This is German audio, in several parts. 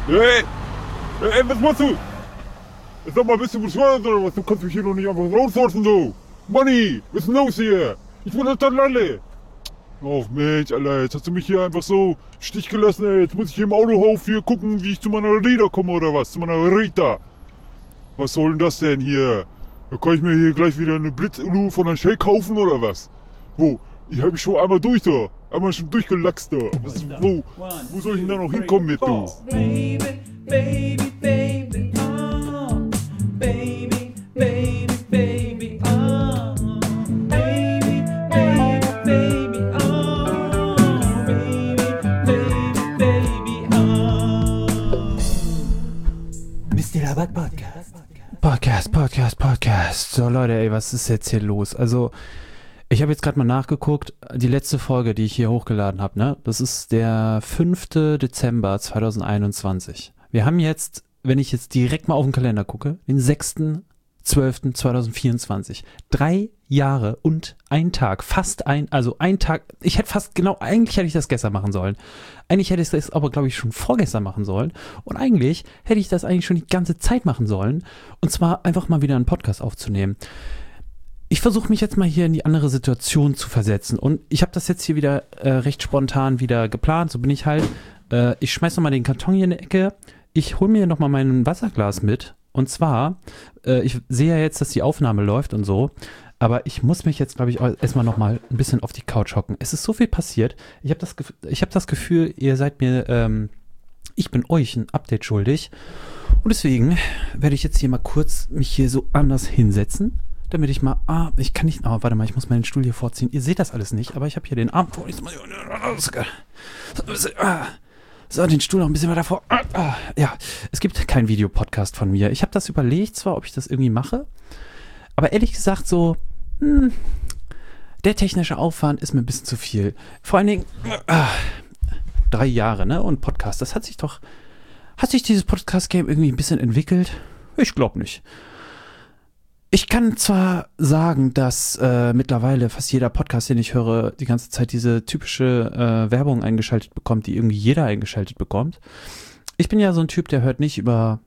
Ey, was machst du? Sag mal, bist du bescheuert oder was? Du kannst mich hier noch nicht einfach rausforschen so. Manni, was ist denn los hier? Ich bin total Lalle. Och Mensch, Alter, jetzt hast du mich hier einfach so im Stich gelassen, ey. Jetzt muss ich hier im Autohof hier gucken, wie ich zu meiner Rita komme oder was? Zu meiner Rita. Was soll denn das denn hier? Da kann ich mir hier gleich wieder eine Blitzulu von der Shell kaufen oder was? Wo? Ich hab mich schon einmal durch da. Einmal schon durchgelachst da. Wo soll ich denn da noch hinkommen mit, du? Baby, baby, baby, oh. Baby, baby, baby, oh. Baby, baby, baby, oh. Baby, baby, baby, oh. Mr. Labat Podcast. So Leute, ey, was ist jetzt hier los? Also, ich habe jetzt gerade mal nachgeguckt, die letzte Folge, die ich hier hochgeladen habe, ne? Das ist der 5. Dezember 2021. Wir haben jetzt, wenn ich jetzt direkt mal auf den Kalender gucke, den 6.12.2024. 3 Jahre und ein Tag, also ein Tag, eigentlich hätte ich das gestern machen sollen. Eigentlich hätte ich das aber, glaube ich, schon vorgestern machen sollen. Und eigentlich hätte ich das eigentlich schon die ganze Zeit machen sollen. Und zwar einfach mal wieder einen Podcast aufzunehmen. Ich versuche mich jetzt mal hier in die andere Situation zu versetzen. Und ich habe das jetzt hier wieder recht spontan wieder geplant. So bin ich halt. Ich schmeiß nochmal den Karton hier in die Ecke. Ich hole mir nochmal mein Wasserglas mit. Und zwar, ich sehe ja jetzt, dass die Aufnahme läuft und so. Aber ich muss mich jetzt, glaube ich, erstmal nochmal ein bisschen auf die Couch hocken. Es ist so viel passiert. Ich habe das Gefühl, ihr seid mir, ich bin euch ein Update schuldig. Und deswegen werde ich jetzt hier mal kurz mich hier so anders hinsetzen. Damit ich mal, warte mal, ich muss meinen Stuhl hier vorziehen. Ihr seht das alles nicht, aber ich habe hier den Arm vor. So, den Stuhl noch ein bisschen weiter vor. Ja, es gibt keinen Videopodcast von mir. Ich habe das überlegt zwar, ob ich das irgendwie mache, aber ehrlich gesagt so, der technische Aufwand ist mir ein bisschen zu viel. Vor allen Dingen, 3 Jahre, ne, und Podcast, hat sich dieses Podcast-Game irgendwie ein bisschen entwickelt? Ich glaube nicht. Ich kann zwar sagen, dass mittlerweile fast jeder Podcast, den ich höre, die ganze Zeit diese typische Werbung eingeschaltet bekommt, die irgendwie jeder eingeschaltet bekommt. Ich bin ja so ein Typ, der hört nicht über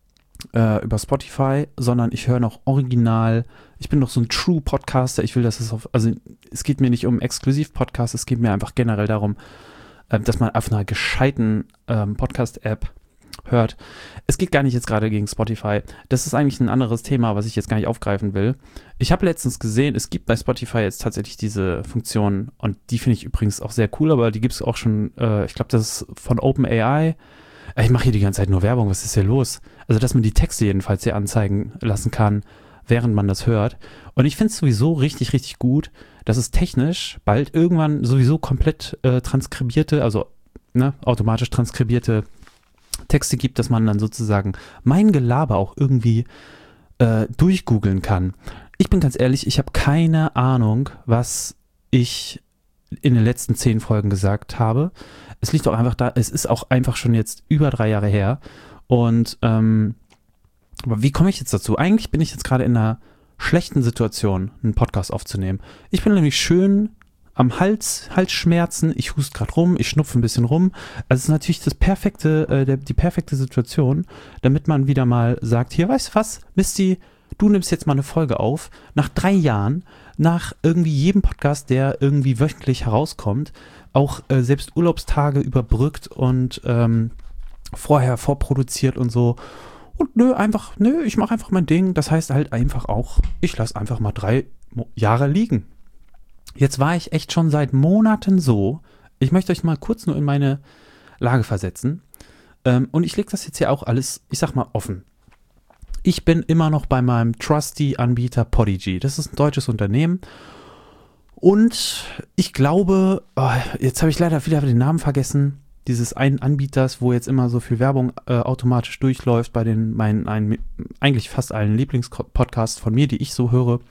Spotify, sondern ich höre noch original. Ich bin noch so ein True Podcaster. Ich will, dass es geht mir nicht um Exklusiv-Podcasts, es geht mir einfach generell darum, dass man auf einer gescheiten Podcast-App hört. Es geht gar nicht jetzt gerade gegen Spotify. Das ist eigentlich ein anderes Thema, was ich jetzt gar nicht aufgreifen will. Ich habe letztens gesehen, es gibt bei Spotify jetzt tatsächlich diese Funktion und die finde ich übrigens auch sehr cool, aber die gibt es auch schon, ich glaube, das ist von OpenAI. Ich mache hier die ganze Zeit nur Werbung, was ist hier los? Also, dass man die Texte jedenfalls hier anzeigen lassen kann, während man das hört. Und ich finde es sowieso richtig, richtig gut, dass es technisch bald irgendwann sowieso komplett transkribierte, also automatisch transkribierte Texte gibt, dass man dann sozusagen mein Gelaber auch irgendwie durchgoogeln kann. Ich bin ganz ehrlich, ich habe keine Ahnung, was ich in den letzten 10 Folgen gesagt habe. Es liegt auch einfach da, es ist auch einfach schon jetzt über 3 Jahre her. Und aber wie komme ich jetzt dazu? Eigentlich bin ich jetzt gerade in einer schlechten Situation, einen Podcast aufzunehmen. Ich bin nämlich schön am Halsschmerzen, ich huste gerade rum, ich schnupfe ein bisschen rum. Also es ist natürlich die perfekte Situation, damit man wieder mal sagt, hier, weißt du was, Misty, du nimmst jetzt mal eine Folge auf. Nach 3 Jahren, nach irgendwie jedem Podcast, der irgendwie wöchentlich herauskommt, auch selbst Urlaubstage überbrückt und vorher vorproduziert und so. Und ich mache einfach mein Ding. Das heißt halt einfach auch, ich lasse einfach mal 3 Jahre liegen. Jetzt war ich echt schon seit Monaten so. Ich möchte euch mal kurz nur in meine Lage versetzen. Und ich lege das jetzt hier auch alles, ich sag mal, offen. Ich bin immer noch bei meinem Trusty-Anbieter Podigy. Das ist ein deutsches Unternehmen. Und ich glaube, jetzt habe ich leider wieder den Namen vergessen, dieses einen Anbieters, wo jetzt immer so viel Werbung automatisch durchläuft bei eigentlich fast allen Lieblingspodcasts von mir, die ich so höre.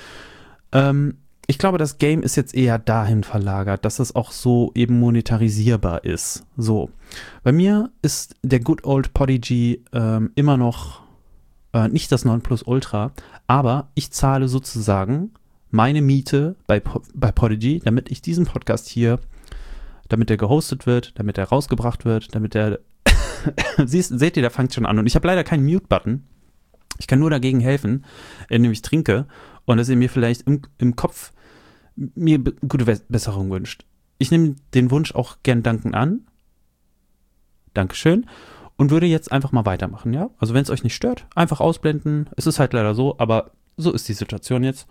Ich glaube, das Game ist jetzt eher dahin verlagert, dass es auch so eben monetarisierbar ist. So, bei mir ist der Good Old Podigy immer noch nicht das Nonplusultra, aber ich zahle sozusagen meine Miete bei Podigy, damit ich diesen Podcast hier, damit der gehostet wird, damit er rausgebracht wird, damit er seht ihr, der fängt schon an. Und ich habe leider keinen Mute-Button. Ich kann nur dagegen helfen, indem ich trinke und dass ihr mir vielleicht im Kopf mir gute Besserung wünscht. Ich nehme den Wunsch auch gern dankend an. Dankeschön. Und würde jetzt einfach mal weitermachen, ja? Also wenn es euch nicht stört, einfach ausblenden. Es ist halt leider so, aber so ist die Situation jetzt.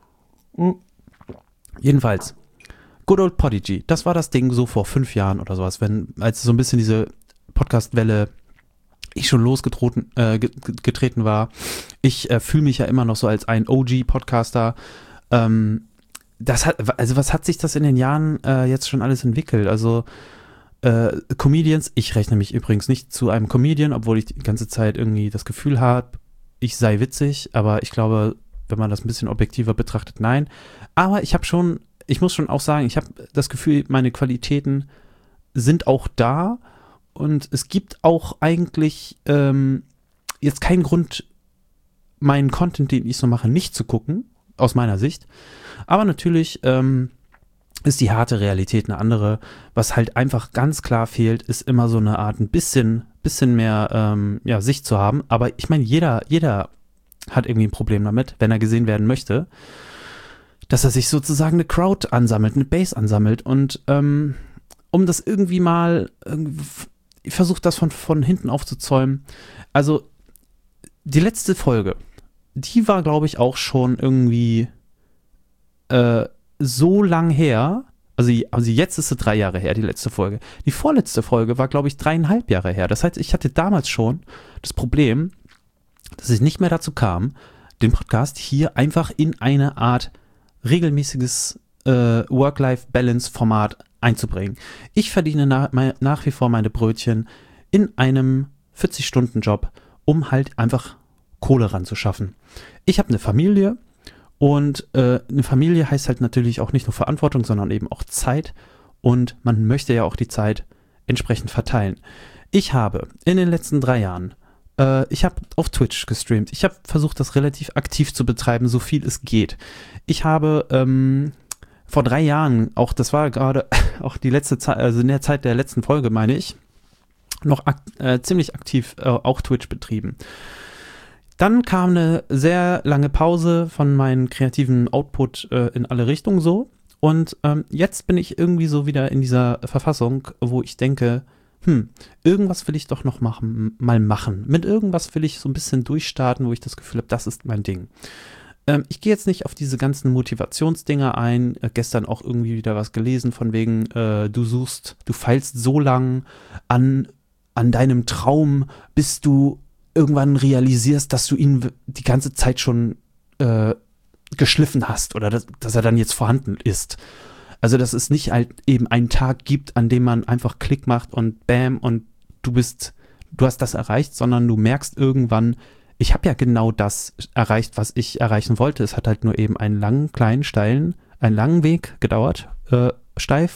Jedenfalls, Good Old Podigy, das war das Ding so vor 5 Jahren oder sowas, als so ein bisschen diese Podcast-Welle ich schon losgetreten war. Ich fühle mich ja immer noch so als ein OG-Podcaster. Was hat sich das in den Jahren jetzt schon alles entwickelt? Also Comedians, ich rechne mich übrigens nicht zu einem Comedian, obwohl ich die ganze Zeit irgendwie das Gefühl habe, ich sei witzig, aber ich glaube, wenn man das ein bisschen objektiver betrachtet, nein. Aber ich muss schon auch sagen, ich habe das Gefühl, meine Qualitäten sind auch da und es gibt auch eigentlich jetzt keinen Grund, meinen Content, den ich so mache, nicht zu gucken, aus meiner Sicht. Aber natürlich ist die harte Realität eine andere. Was halt einfach ganz klar fehlt, ist immer so eine Art ein bisschen mehr Sicht zu haben. Aber ich meine, jeder hat irgendwie ein Problem damit, wenn er gesehen werden möchte, dass er sich sozusagen eine Crowd ansammelt, eine Base ansammelt und um das irgendwie mal versucht, das von hinten aufzuzäumen. Also die letzte Folge, die war, glaube ich, auch schon irgendwie so lang her, also jetzt ist sie 3 Jahre her, die letzte Folge. Die vorletzte Folge war, glaube ich, 3,5 Jahre her. Das heißt, ich hatte damals schon das Problem, dass ich nicht mehr dazu kam, den Podcast hier einfach in eine Art regelmäßiges Work-Life-Balance-Format einzubringen. Ich verdiene nach wie vor meine Brötchen in einem 40-Stunden-Job, um halt einfach Kohle ranzuschaffen. Ich habe eine Familie. Und eine Familie heißt halt natürlich auch nicht nur Verantwortung, sondern eben auch Zeit. Und man möchte ja auch die Zeit entsprechend verteilen. Ich habe in den letzten 3 Jahren, ich habe auf Twitch gestreamt. Ich habe versucht, das relativ aktiv zu betreiben, so viel es geht. Ich habe vor 3 Jahren, auch das war gerade auch die letzte Zeit, also in der Zeit der letzten Folge, meine ich, noch ziemlich aktiv auch Twitch betrieben. Dann kam eine sehr lange Pause von meinem kreativen Output in alle Richtungen so. Und jetzt bin ich irgendwie so wieder in dieser Verfassung, wo ich denke, irgendwas will ich doch noch mal machen. Mit irgendwas will ich so ein bisschen durchstarten, wo ich das Gefühl habe, das ist mein Ding. Ich gehe jetzt nicht auf diese ganzen Motivationsdinger ein. Gestern auch irgendwie wieder was gelesen von wegen, du feilst so lang an deinem Traum, bis du irgendwann realisierst, dass du ihn die ganze Zeit schon geschliffen hast oder dass er dann jetzt vorhanden ist. Also dass es nicht halt eben einen Tag gibt, an dem man einfach Klick macht und bam und du hast das erreicht, sondern du merkst irgendwann, ich habe ja genau das erreicht, was ich erreichen wollte. Es hat halt nur eben einen langen, einen langen Weg gedauert, steil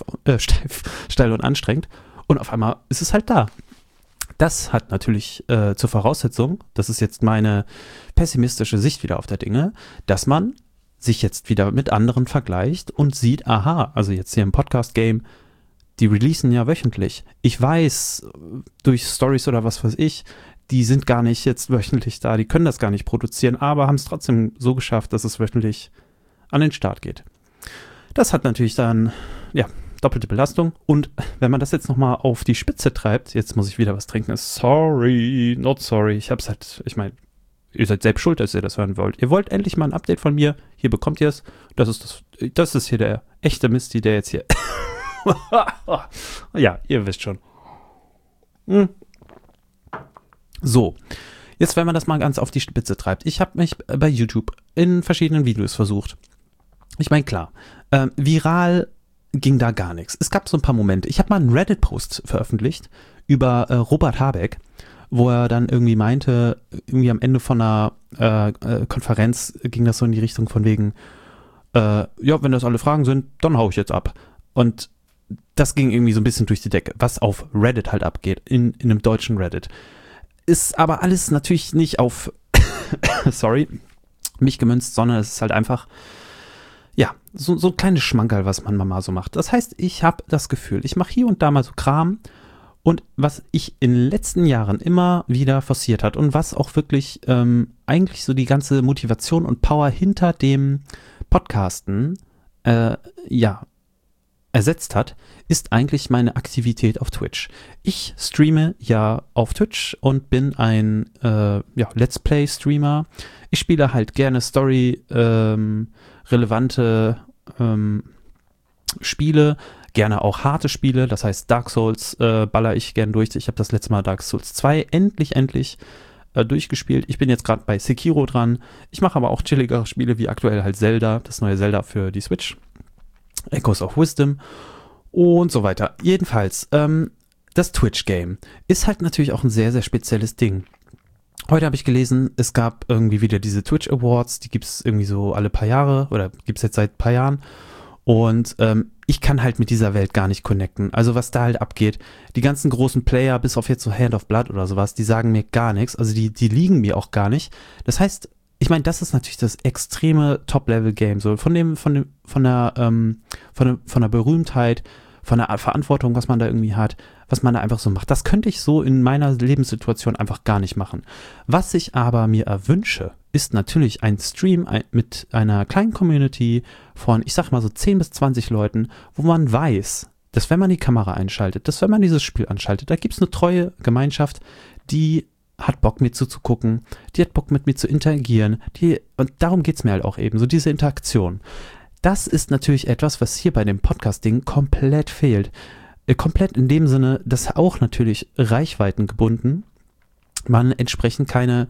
und anstrengend und auf einmal ist es halt da. Das hat natürlich zur Voraussetzung, das ist jetzt meine pessimistische Sicht wieder auf der Dinge, dass man sich jetzt wieder mit anderen vergleicht und sieht, aha, also jetzt hier im Podcast-Game, die releasen ja wöchentlich. Ich weiß, durch Stories oder was weiß ich, die sind gar nicht jetzt wöchentlich da, die können das gar nicht produzieren, aber haben es trotzdem so geschafft, dass es wöchentlich an den Start geht. Das hat natürlich dann, ja, doppelte Belastung. Und wenn man das jetzt nochmal auf die Spitze treibt, jetzt muss ich wieder was trinken. Sorry, not sorry. Ich meine, ihr seid selbst schuld, dass ihr das hören wollt. Ihr wollt endlich mal ein Update von mir. Hier bekommt ihr es. Das ist hier der echte Misty, der jetzt hier. Ja, ihr wisst schon. So. Jetzt, wenn man das mal ganz auf die Spitze treibt. Ich habe mich bei YouTube in verschiedenen Videos versucht. Ich meine, klar, viral ging da gar nichts. Es gab so ein paar Momente. Ich habe mal einen Reddit-Post veröffentlicht über Robert Habeck, wo er dann irgendwie meinte, irgendwie am Ende von einer Konferenz ging das so in die Richtung von wegen, ja, wenn das alle Fragen sind, dann hau ich jetzt ab. Und das ging irgendwie so ein bisschen durch die Decke, was auf Reddit halt abgeht, in einem deutschen Reddit. Ist aber alles natürlich nicht auf, sorry, mich gemünzt, sondern es ist halt einfach, ja, so ein kleines Schmankerl, was man mal so macht. Das heißt, ich habe das Gefühl, ich mache hier und da mal so Kram Und was ich in den letzten Jahren immer wieder forciert hat und was auch wirklich eigentlich so die ganze Motivation und Power hinter dem Podcasten ersetzt hat, ist eigentlich meine Aktivität auf Twitch. Ich streame ja auf Twitch und bin ein Let's Play-Streamer. Ich spiele halt gerne Story-relevante Spiele, gerne auch harte Spiele, das heißt Dark Souls baller ich gern durch. Ich habe das letzte Mal Dark Souls 2 endlich durchgespielt. Ich bin jetzt gerade bei Sekiro dran. Ich mache aber auch chilligere Spiele wie aktuell halt Zelda, das neue Zelda für die Switch. Echoes of Wisdom und so weiter. Jedenfalls, das Twitch-Game ist halt natürlich auch ein sehr, sehr spezielles Ding. Heute habe ich gelesen, es gab irgendwie wieder diese Twitch Awards, die gibt es irgendwie so alle paar Jahre oder gibt es jetzt seit ein paar Jahren. Und ich kann halt mit dieser Welt gar nicht connecten. Also was da halt abgeht, die ganzen großen Player, bis auf jetzt so Hand of Blood oder sowas, die sagen mir gar nichts. Also die liegen mir auch gar nicht. Das heißt, ich meine, das ist natürlich das extreme Top-Level-Game, so von der Berühmtheit, von der Verantwortung, was man da irgendwie hat, was man da einfach so macht. Das könnte ich so in meiner Lebenssituation einfach gar nicht machen. Was ich aber mir erwünsche, ist natürlich ein Stream mit einer kleinen Community von, ich sag mal so 10 bis 20 Leuten, wo man weiß, dass wenn man die Kamera einschaltet, dass wenn man dieses Spiel anschaltet, da gibt es eine treue Gemeinschaft, die hat Bock mir zuzugucken, die hat Bock mit mir zu interagieren, und darum geht es mir halt auch eben, so diese Interaktion. Das ist natürlich etwas, was hier bei dem Podcast-Ding komplett fehlt. Komplett in dem Sinne, dass auch natürlich Reichweiten gebunden, man entsprechend je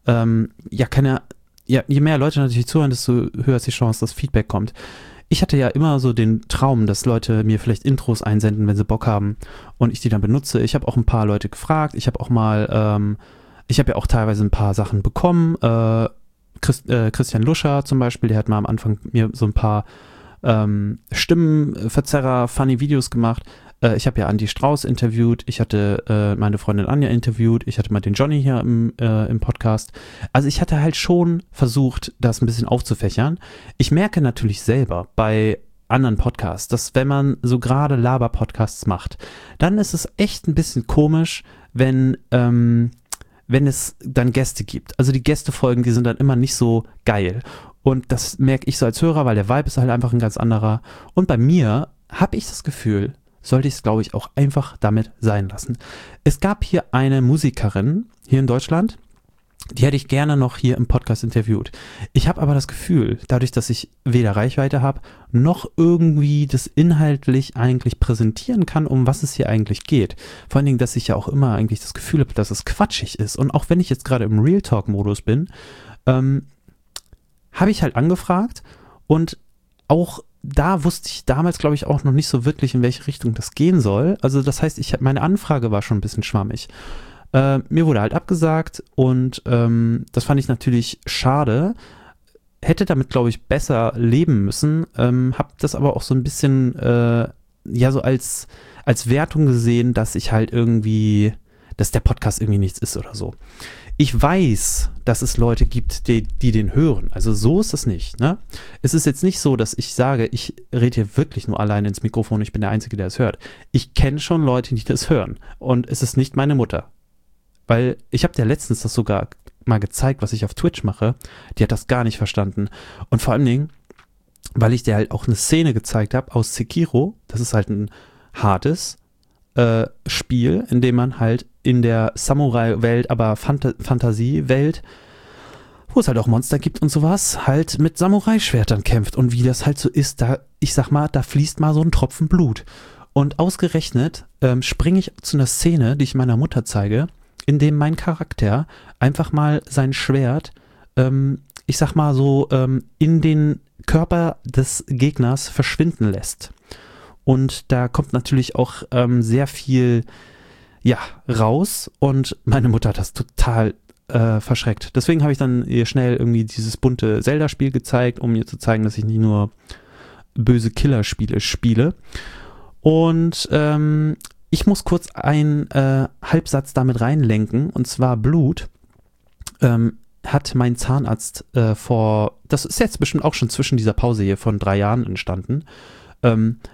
mehr Leute natürlich zuhören, desto höher ist die Chance, dass Feedback kommt. Ich hatte ja immer so den Traum, dass Leute mir vielleicht Intros einsenden, wenn sie Bock haben und ich die dann benutze. Ich habe auch ein paar Leute gefragt. Ich habe ja auch teilweise ein paar Sachen bekommen. Christian Luscher zum Beispiel, der hat mal am Anfang mir so ein paar Stimmenverzerrer, funny Videos gemacht. Ich habe ja Andi Strauß interviewt, ich hatte meine Freundin Anja interviewt, ich hatte mal den Johnny hier im Podcast. Also ich hatte halt schon versucht, das ein bisschen aufzufächern. Ich merke natürlich selber bei anderen Podcasts, dass wenn man so gerade Laber-Podcasts macht, dann ist es echt ein bisschen komisch, wenn es dann Gäste gibt. Also die Gästefolgen, die sind dann immer nicht so geil. Und das merke ich so als Hörer, weil der Vibe ist halt einfach ein ganz anderer. Und bei mir habe ich das Gefühl, sollte ich es, glaube ich, auch einfach damit sein lassen. Es gab hier eine Musikerin hier in Deutschland, die hätte ich gerne noch hier im Podcast interviewt. Ich habe aber das Gefühl, dadurch, dass ich weder Reichweite habe, noch irgendwie das inhaltlich eigentlich präsentieren kann, um was es hier eigentlich geht. Vor allen Dingen, dass ich ja auch immer eigentlich das Gefühl habe, dass es quatschig ist. Und auch wenn ich jetzt gerade im Real Talk-Modus bin, habe ich halt angefragt und auch da wusste ich damals, glaube ich, auch noch nicht so wirklich, in welche Richtung das gehen soll. Also das heißt, meine Anfrage war schon ein bisschen schwammig. Mir wurde halt abgesagt und das fand ich natürlich schade. Hätte damit, glaube ich, besser leben müssen. Hab das aber auch so ein bisschen so als Wertung gesehen, dass ich halt irgendwie, dass der Podcast irgendwie nichts ist oder so. Ich weiß, dass es Leute gibt, die den hören. Also so ist es nicht, ne? Es ist jetzt nicht so, dass ich sage, ich rede hier wirklich nur alleine ins Mikrofon, ich bin der Einzige, der es hört. Ich kenne schon Leute, die das hören. Und es ist nicht meine Mutter. Weil ich habe dir letztens das sogar mal gezeigt, was ich auf Twitch mache. Die hat das gar nicht verstanden. Und vor allen Dingen, weil ich dir halt auch eine Szene gezeigt habe aus Sekiro. Das ist halt ein hartes Spiel, in dem man halt in der Samurai-Welt, aber Fantasiewelt, wo es halt auch Monster gibt und sowas, halt mit Samurai-Schwertern kämpft. Und wie das halt so ist, ich sag mal, da fließt mal so ein Tropfen Blut. Und ausgerechnet springe ich zu einer Szene, die ich meiner Mutter zeige, in dem mein Charakter einfach mal sein Schwert, ich sag mal so, in den Körper des Gegners verschwinden lässt. Und da kommt natürlich auch sehr viel, raus. Und meine Mutter hat das total verschreckt. Deswegen habe ich dann ihr schnell irgendwie dieses bunte Zelda-Spiel gezeigt, um ihr zu zeigen, dass ich nicht nur böse Killerspiele spiele. Und ich muss kurz einen Halbsatz damit reinlenken, und zwar Blut hat mein Zahnarzt das ist jetzt bestimmt auch schon zwischen dieser Pause hier von 3 Jahren entstanden,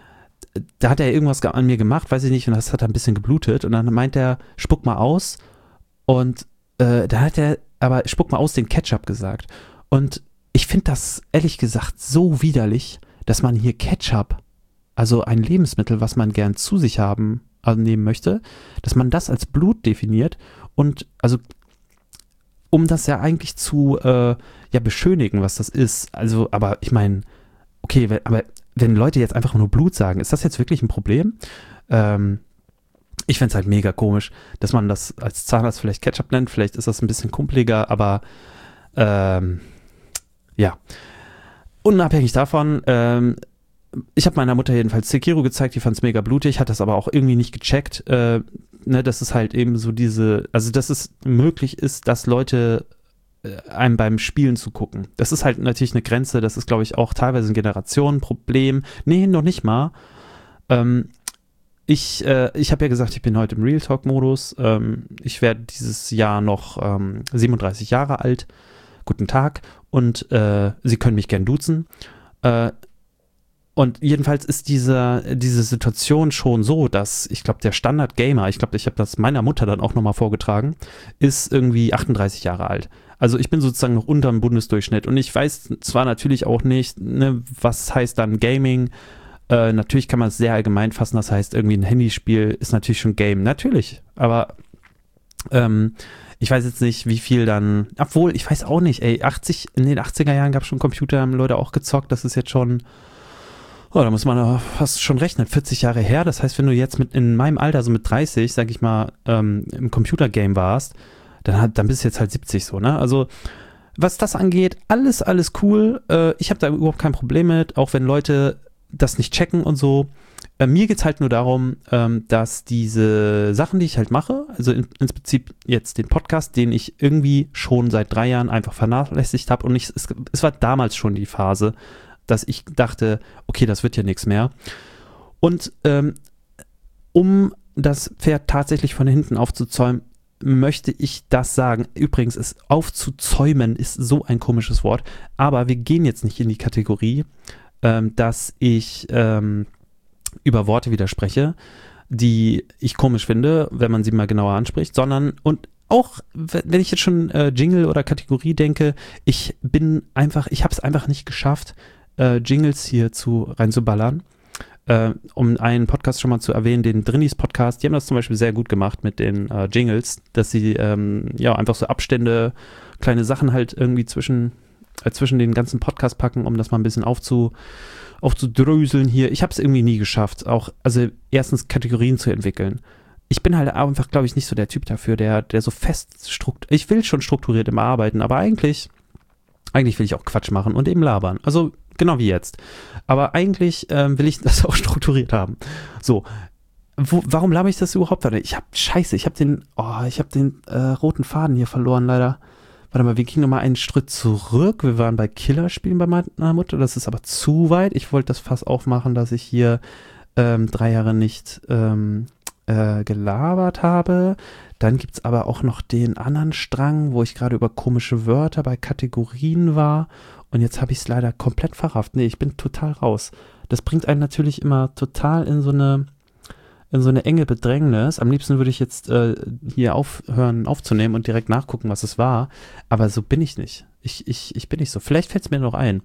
da hat er irgendwas an mir gemacht, weiß ich nicht, und das hat ein bisschen geblutet. Und dann meint er, spuck mal aus. Und da hat er aber spuck mal aus den Ketchup gesagt. Und ich finde das ehrlich gesagt so widerlich, dass man hier Ketchup, also ein Lebensmittel, was man gern zu sich nehmen möchte, dass man das als Blut definiert und also um das ja eigentlich zu beschönigen, was das ist. Also, aber ich meine, okay, aber wenn Leute jetzt einfach nur Blut sagen, ist das jetzt wirklich ein Problem? Ich fände es halt mega komisch, dass man das als Zahnarzt vielleicht Ketchup nennt, vielleicht ist das ein bisschen kumpeliger, aber ja. Unabhängig davon, ich habe meiner Mutter jedenfalls Sekiro gezeigt, die fand es mega blutig, hat das aber auch irgendwie nicht gecheckt, dass es halt eben so dass es möglich ist, dass Leute einem beim Spielen zu gucken. Das ist halt natürlich eine Grenze, das ist, glaube ich, auch teilweise ein Generationenproblem. Nee, noch nicht mal. Ich habe ja gesagt, ich bin heute im Real Talk-Modus. Ich werde dieses Jahr noch 37 Jahre alt. Guten Tag. Und Sie können mich gern duzen. Und jedenfalls ist diese Situation schon so, dass ich glaube, der Standard-Gamer, ich glaube, ich habe das meiner Mutter dann auch nochmal vorgetragen, ist irgendwie 38 Jahre alt. Also ich bin sozusagen noch unter dem Bundesdurchschnitt. Und ich weiß zwar natürlich auch nicht, ne, was heißt dann Gaming. Natürlich kann man es sehr allgemein fassen, das heißt, irgendwie ein Handyspiel ist natürlich schon Game. Natürlich, aber ich weiß jetzt nicht, wie viel dann, obwohl, ich weiß auch nicht, ey, in den 80er Jahren gab es schon Computer, haben Leute auch gezockt, das ist jetzt schon, da muss man fast schon rechnen, 40 Jahre her, das heißt, wenn du jetzt in meinem Alter, so mit 30, sag ich mal, im Computergame warst, dann bist du jetzt halt 70 so, ne, also was das angeht, alles cool, ich habe da überhaupt kein Problem mit, auch wenn Leute das nicht checken und so. Mir geht es halt nur darum, dass diese Sachen, die ich halt mache, also ins Prinzip jetzt den Podcast, den ich irgendwie schon seit 3 Jahren einfach vernachlässigt habe und es war damals schon die Phase, dass ich dachte, okay, das wird ja nichts mehr. Und um das Pferd tatsächlich von hinten aufzuzäumen, möchte ich das sagen. Übrigens, aufzuzäumen ist so ein komisches Wort, aber wir gehen jetzt nicht in die Kategorie, dass ich über Worte widerspreche, die ich komisch finde, wenn man sie mal genauer anspricht, sondern, und auch, wenn ich jetzt schon Jingle oder Kategorie denke, ich habe es einfach nicht geschafft, Jingles hier reinzuballern. Um einen Podcast schon mal zu erwähnen, den Drinnies Podcast, die haben das zum Beispiel sehr gut gemacht mit den Jingles, dass sie einfach so Abstände, kleine Sachen halt irgendwie zwischen den ganzen Podcast packen, um das mal ein bisschen aufzudröseln hier. Ich habe es irgendwie nie geschafft, also erstens Kategorien zu entwickeln. Ich bin halt einfach, glaube ich, nicht so der Typ dafür, der so ich will schon strukturiert immer arbeiten, aber eigentlich will ich auch Quatsch machen und eben labern. Also genau wie jetzt. Aber eigentlich will ich das auch strukturiert haben. So, warum laber ich das überhaupt? Ich habe den roten Faden hier verloren leider. Warte mal, wir gingen nochmal einen Schritt zurück. Wir waren bei Killerspielen bei meiner Mutter. Das ist aber zu weit. Ich wollte das Fass aufmachen, dass ich hier 3 Jahre nicht gelabert habe. Dann gibt es aber auch noch den anderen Strang, wo ich gerade über komische Wörter bei Kategorien war. Und jetzt habe ich es leider komplett verrafft. Nee, ich bin total raus. Das bringt einen natürlich immer total in so eine enge Bedrängnis. Am liebsten würde ich jetzt hier aufhören aufzunehmen und direkt nachgucken, was es war. Aber so bin ich nicht. Ich bin nicht so. Vielleicht fällt es mir noch ein.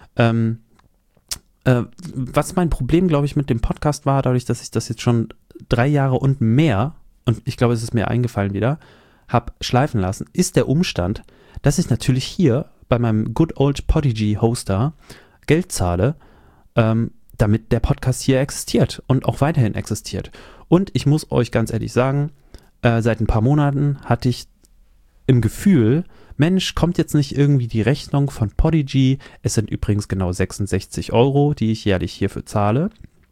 Was mein Problem, glaube ich, mit dem Podcast war, dadurch, dass ich das jetzt schon 3 Jahre und mehr, und ich glaube, es ist mir eingefallen wieder, habe schleifen lassen, ist der Umstand, dass ich natürlich hier bei meinem Good Old Podigy Hoster Geld zahle, damit der Podcast hier existiert und auch weiterhin existiert. Und ich muss euch ganz ehrlich sagen, seit ein paar Monaten hatte ich im Gefühl, Mensch, kommt jetzt nicht irgendwie die Rechnung von Podigy? Es sind übrigens genau 66 €, die ich jährlich hierfür zahle.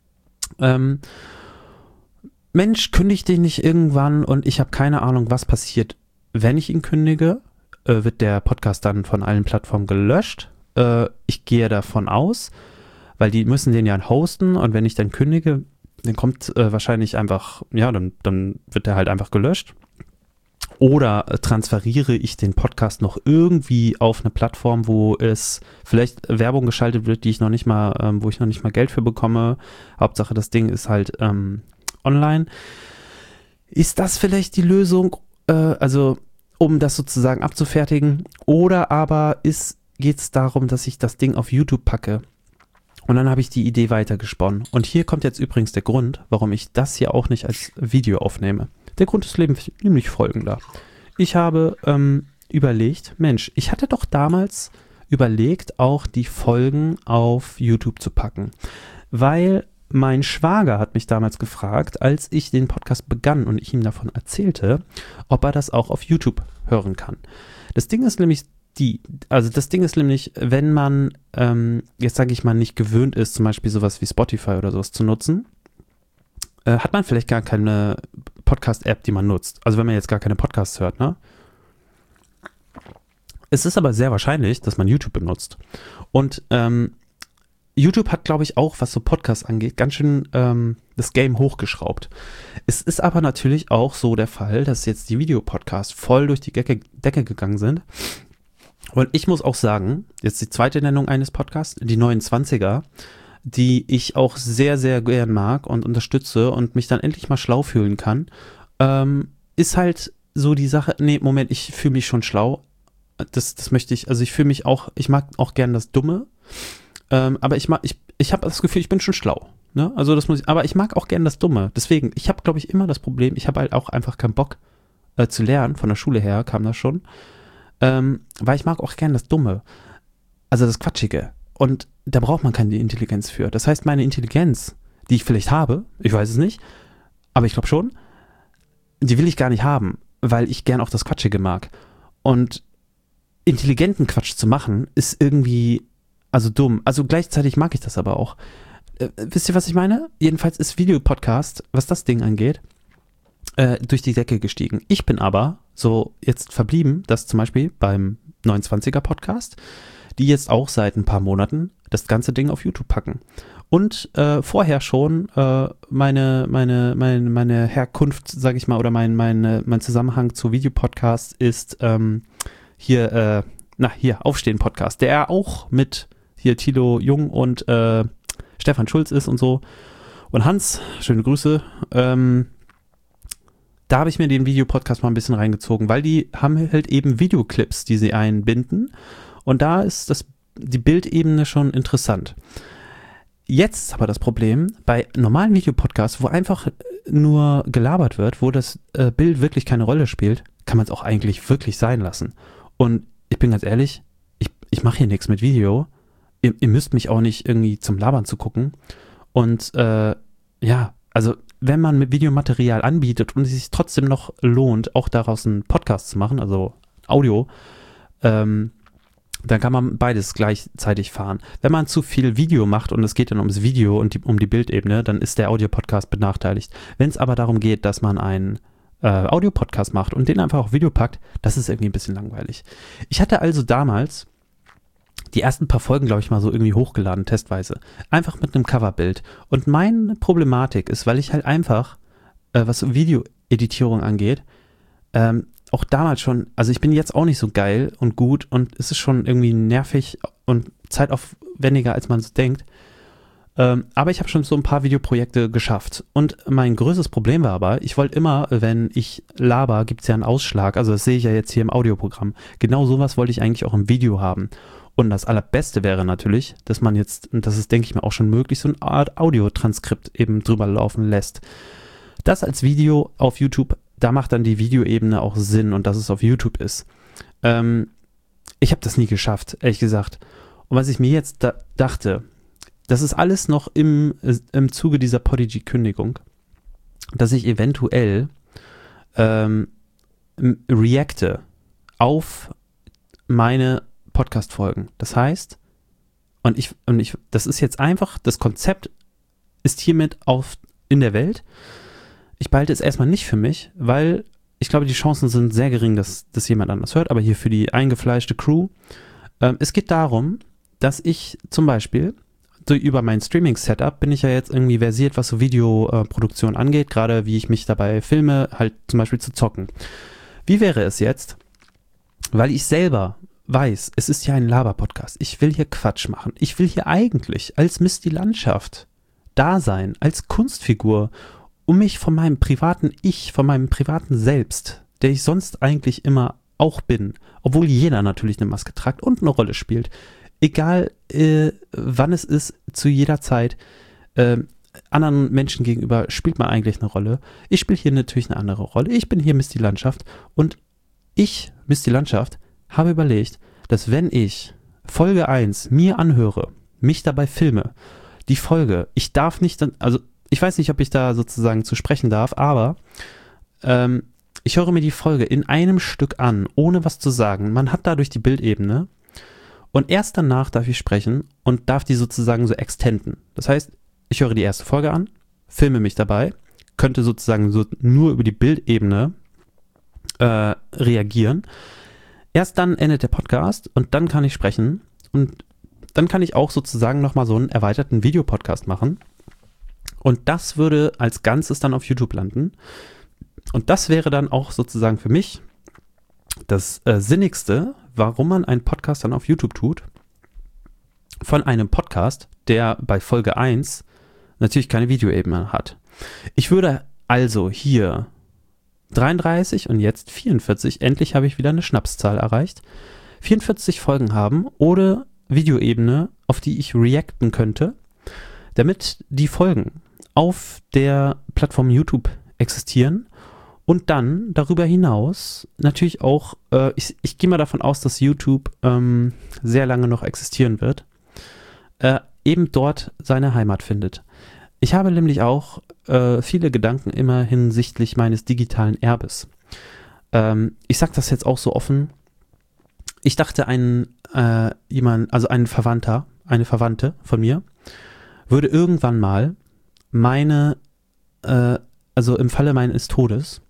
Mensch, kündigt den nicht irgendwann und ich habe keine Ahnung, was passiert, wenn ich ihn kündige. Wird der Podcast dann von allen Plattformen gelöscht? Ich gehe davon aus, weil die müssen den ja hosten und wenn ich dann kündige, dann kommt wahrscheinlich einfach, ja, dann wird der halt einfach gelöscht. Oder transferiere ich den Podcast noch irgendwie auf eine Plattform, wo es vielleicht Werbung geschaltet wird, die ich noch nicht mal, wo ich noch nicht mal Geld für bekomme. Hauptsache, das Ding ist halt online. Ist das vielleicht die Lösung, also um das sozusagen abzufertigen? Oder aber geht es darum, dass ich das Ding auf YouTube packe? Und dann habe ich die Idee weitergesponnen. Und hier kommt jetzt übrigens der Grund, warum ich das hier auch nicht als Video aufnehme. Der Grund ist nämlich folgender. Ich habe überlegt, Mensch, ich hatte doch damals überlegt, auch die Folgen auf YouTube zu packen. Weil mein Schwager hat mich damals gefragt, als ich den Podcast begann und ich ihm davon erzählte, ob er das auch auf YouTube hören kann. Das Ding ist nämlich wenn man jetzt sage ich mal nicht gewöhnt ist, zum Beispiel sowas wie Spotify oder sowas zu nutzen, hat man vielleicht gar keine Podcast-App, die man nutzt. Also wenn man jetzt gar keine Podcasts hört, ne? Es ist aber sehr wahrscheinlich, dass man YouTube benutzt. Und YouTube hat, glaube ich, auch, was so Podcasts angeht, ganz schön das Game hochgeschraubt. Es ist aber natürlich auch so der Fall, dass jetzt die Videopodcasts voll durch die Decke gegangen sind. Und ich muss auch sagen, jetzt die zweite Nennung eines Podcasts, die 29er, die ich auch sehr, sehr gern mag und unterstütze und mich dann endlich mal schlau fühlen kann, ist halt so die Sache, nee, Moment, ich fühle mich schon schlau. Das möchte ich, also ich fühle mich auch, ich mag auch gern das Dumme, aber ich habe das Gefühl, ich bin schon schlau. Ne? Also das muss ich, aber ich mag auch gern das Dumme. Deswegen, ich habe, glaube ich, immer das Problem, ich habe halt auch einfach keinen Bock zu lernen, von der Schule her kam das schon. Weil ich mag auch gern das Dumme, also das Quatschige. Und da braucht man keine Intelligenz für. Das heißt, meine Intelligenz, die ich vielleicht habe, ich weiß es nicht, aber ich glaube schon, die will ich gar nicht haben, weil ich gern auch das Quatschige mag. Und intelligenten Quatsch zu machen, ist irgendwie, also dumm. Also gleichzeitig mag ich das aber auch. Wisst ihr, was ich meine? Jedenfalls ist Videopodcast, was das Ding angeht, durch die Decke gestiegen. Ich bin aber so jetzt verblieben, dass zum Beispiel beim 29er Podcast, die jetzt auch seit ein paar Monaten das ganze Ding auf YouTube packen. Und vorher schon meine Herkunft, sage ich mal, oder mein Zusammenhang zu Videopodcasts ist hier Aufstehen-Podcast, der auch mit hier Thilo Jung und Stefan Schulz ist und so. Und Hans, schöne Grüße, da habe ich mir den Videopodcast mal ein bisschen reingezogen, weil die haben halt eben Videoclips, die sie einbinden. Und da ist die Bildebene schon interessant. Jetzt ist aber das Problem, bei normalen Videopodcasts, wo einfach nur gelabert wird, wo das Bild wirklich keine Rolle spielt, kann man es auch eigentlich wirklich sein lassen. Und ich bin ganz ehrlich, ich mache hier nichts mit Video. Ihr müsst mich auch nicht irgendwie zum Labern zu gucken. Und also wenn man mit Videomaterial anbietet und es sich trotzdem noch lohnt, auch daraus einen Podcast zu machen, also Audio, dann kann man beides gleichzeitig fahren. Wenn man zu viel Video macht und es geht dann ums Video und um die Bildebene, dann ist der Audio-Podcast benachteiligt. Wenn es aber darum geht, dass man einen Audio-Podcast macht und den einfach auf Video packt, das ist irgendwie ein bisschen langweilig. Ich hatte also damals die ersten paar Folgen, glaube ich, mal so irgendwie hochgeladen, testweise. Einfach mit einem Coverbild. Und meine Problematik ist, weil ich halt einfach, was so Videoeditierung angeht, auch damals schon, also ich bin jetzt auch nicht so geil und gut und es ist schon irgendwie nervig und zeitaufwendiger, als man so denkt. Aber ich habe schon so ein paar Videoprojekte geschafft. Und mein größtes Problem war aber, ich wollte immer, wenn ich laber, gibt es ja einen Ausschlag. Also das sehe ich ja jetzt hier im Audioprogramm. Genau sowas wollte ich eigentlich auch im Video haben. Und das Allerbeste wäre natürlich, dass man jetzt, und das ist, denke ich mir, auch schon möglich, so eine Art Audiotranskript eben drüber laufen lässt. Das als Video auf YouTube, da macht dann die Videoebene auch Sinn und dass es auf YouTube ist. Ich habe das nie geschafft, ehrlich gesagt. Und was ich mir jetzt dachte, das ist alles noch im Zuge dieser Podigy-Kündigung, dass ich eventuell reacte auf meine Podcast-Folgen. Das heißt, das ist jetzt einfach, das Konzept ist hiermit in der Welt. Ich behalte es erstmal nicht für mich, weil ich glaube, die Chancen sind sehr gering, dass das jemand anders hört, aber hier für die eingefleischte Crew. Es geht darum, dass ich zum Beispiel über mein Streaming-Setup bin ich ja jetzt irgendwie versiert, was so Videoproduktion angeht, gerade wie ich mich dabei filme, halt zum Beispiel zu zocken. Wie wäre es jetzt, weil ich selber weiß, es ist ja ein Laber-Podcast, ich will hier Quatsch machen, ich will hier eigentlich als Miss die Landschaft da sein, als Kunstfigur, um mich von meinem privaten Ich, von meinem privaten Selbst, der ich sonst eigentlich immer auch bin, obwohl jeder natürlich eine Maske tragt und eine Rolle spielt, egal wann es ist, zu jeder Zeit, anderen Menschen gegenüber spielt man eigentlich eine Rolle. Ich spiele hier natürlich eine andere Rolle. Ich bin hier Miss die Landschaft und ich, Miss die Landschaft, habe überlegt, dass wenn ich Folge 1 mir anhöre, mich dabei filme, die Folge, ich darf nicht, also ich weiß nicht, ob ich da sozusagen zu sprechen darf, aber ich höre mir die Folge in einem Stück an, ohne was zu sagen. Man hat dadurch die Bildebene und erst danach darf ich sprechen und darf die sozusagen so extenden. Das heißt, ich höre die erste Folge an, filme mich dabei, könnte sozusagen so nur über die Bildebene reagieren. Erst dann endet der Podcast und dann kann ich sprechen und dann kann ich auch sozusagen nochmal so einen erweiterten Videopodcast machen und das würde als Ganzes dann auf YouTube landen und das wäre dann auch sozusagen für mich das Sinnigste, warum man einen Podcast dann auf YouTube tut, von einem Podcast, der bei Folge 1 natürlich keine Videoebene hat. Ich würde also hier 33 und jetzt 44, endlich habe ich wieder eine Schnapszahl erreicht, 44 Folgen haben ohne Videoebene, auf die ich reacten könnte, damit die Folgen auf der Plattform YouTube existieren und dann darüber hinaus natürlich auch, ich gehe mal davon aus, dass YouTube sehr lange noch existieren wird, eben dort seine Heimat findet. Ich habe nämlich auch viele Gedanken immer hinsichtlich meines digitalen Erbes. Ich sage das jetzt auch so offen. Ich dachte, ein Verwandte von mir, würde irgendwann mal also im Falle meines Todes,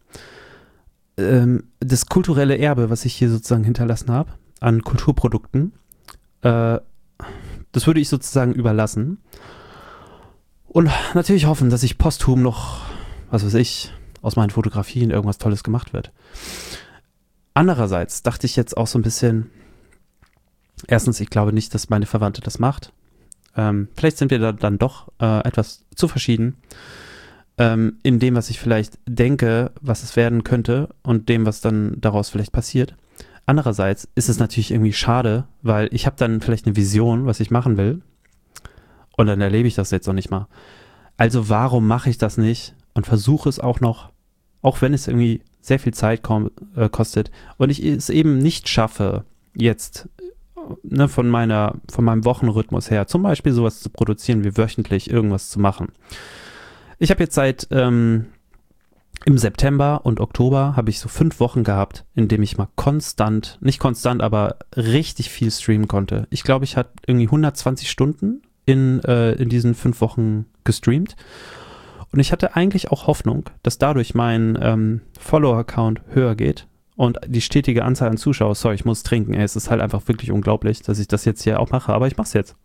das kulturelle Erbe, was ich hier sozusagen hinterlassen habe, an Kulturprodukten, das würde ich sozusagen überlassen. Und natürlich hoffen, dass ich posthum noch, was weiß ich, aus meinen Fotografien irgendwas Tolles gemacht wird. Andererseits dachte ich jetzt auch so ein bisschen, erstens, ich glaube nicht, dass meine Verwandte das macht. Vielleicht sind wir da dann doch etwas zu verschieden in dem, was ich vielleicht denke, was es werden könnte und dem, was dann daraus vielleicht passiert. Andererseits ist es natürlich irgendwie schade, weil ich habe dann vielleicht eine Vision, was ich machen will. Und dann erlebe ich das jetzt noch nicht mal. Also warum mache ich das nicht und versuche es auch noch, auch wenn es irgendwie sehr viel Zeit kostet und ich es eben nicht schaffe, jetzt von meinem Wochenrhythmus her, zum Beispiel sowas zu produzieren, wie wöchentlich irgendwas zu machen. Ich habe jetzt seit im September und Oktober habe ich so 5 Wochen gehabt, in dem ich mal nicht konstant, aber richtig viel streamen konnte. Ich glaube, ich hatte irgendwie 120 Stunden in diesen 5 Wochen gestreamt. Und ich hatte eigentlich auch Hoffnung, dass dadurch mein Follower-Account höher geht und die stetige Anzahl an Zuschauern, sorry, ich muss trinken, es ist halt einfach wirklich unglaublich, dass ich das jetzt hier auch mache, aber ich mache es jetzt.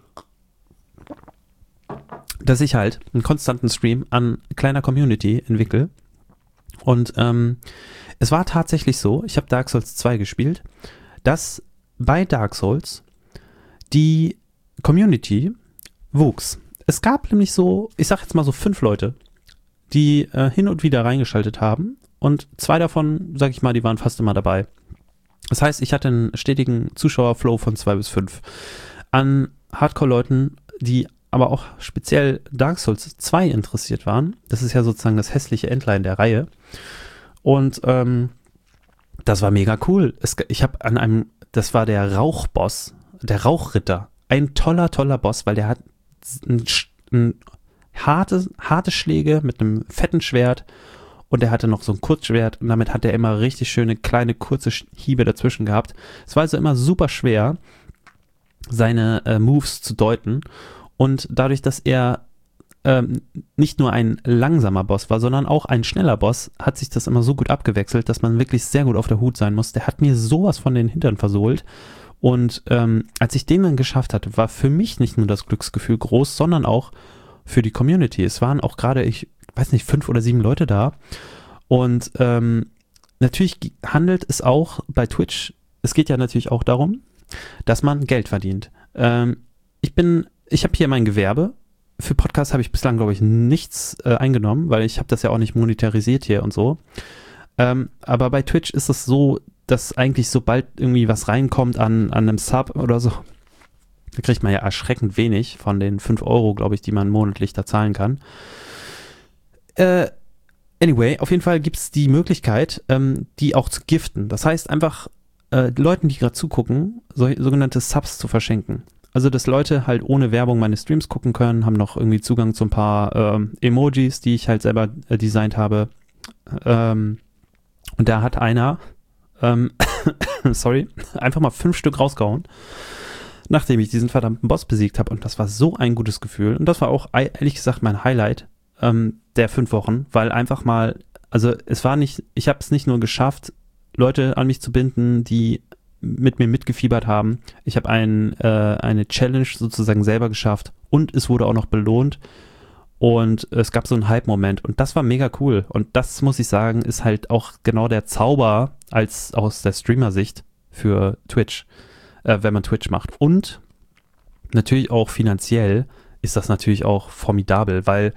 Dass ich halt einen konstanten Stream an kleiner Community entwickle. Und es war tatsächlich so, ich habe Dark Souls 2 gespielt, dass bei Dark Souls die Community wuchs. Es gab nämlich so, ich sag jetzt mal so 5 Leute, die hin und wieder reingeschaltet haben und 2 davon, sag ich mal, die waren fast immer dabei. Das heißt, ich hatte einen stetigen Zuschauerflow von 2 bis 5 an Hardcore-Leuten, die aber auch speziell Dark Souls 2 interessiert waren. Das ist ja sozusagen das hässliche Endline der Reihe. Und das war mega cool. Ich habe das war der Rauchboss, der Rauchritter. Ein toller Boss, weil der hat harte Schläge mit einem fetten Schwert und er hatte noch so ein Kurzschwert und damit hat er immer richtig schöne kleine kurze Hiebe dazwischen gehabt. Es war also immer super schwer, seine Moves zu deuten und dadurch, dass er nicht nur ein langsamer Boss war, sondern auch ein schneller Boss, hat sich das immer so gut abgewechselt, dass man wirklich sehr gut auf der Hut sein muss. Der hat mir sowas von den Hintern versohlt. Und als ich den dann geschafft hatte, war für mich nicht nur das Glücksgefühl groß, sondern auch für die Community. Es waren auch gerade, ich weiß nicht, 5 oder 7 Leute da. Und natürlich handelt es auch bei Twitch, es geht ja natürlich auch darum, dass man Geld verdient. Ich habe hier mein Gewerbe. Für Podcasts habe ich bislang, glaube ich, nichts eingenommen, weil ich habe das ja auch nicht monetarisiert hier und so. Aber bei Twitch ist es so, dass eigentlich sobald irgendwie was reinkommt an einem Sub oder so, da kriegt man ja erschreckend wenig von den 5 Euro, glaube ich, die man monatlich da zahlen kann. Anyway, auf jeden Fall gibt es die Möglichkeit, die auch zu giften. Das heißt einfach, Leuten, die gerade zugucken, sogenannte Subs zu verschenken. Also, dass Leute halt ohne Werbung meine Streams gucken können, haben noch irgendwie Zugang zu ein paar Emojis, die ich halt selber designt habe. Und da hat einer, sorry, einfach mal 5 Stück rausgehauen, nachdem ich diesen verdammten Boss besiegt habe. Und das war so ein gutes Gefühl. Und das war auch, ehrlich gesagt, mein Highlight der 5 Wochen, weil einfach mal, also es war nicht, ich habe es nicht nur geschafft, Leute an mich zu binden, die mit mir mitgefiebert haben. Ich habe eine Challenge sozusagen selber geschafft und es wurde auch noch belohnt und es gab so einen Hype-Moment und das war mega cool und das, muss ich sagen, ist halt auch genau der Zauber als aus der Streamer-Sicht für Twitch, wenn man Twitch macht. Und natürlich auch finanziell ist das natürlich auch formidabel, weil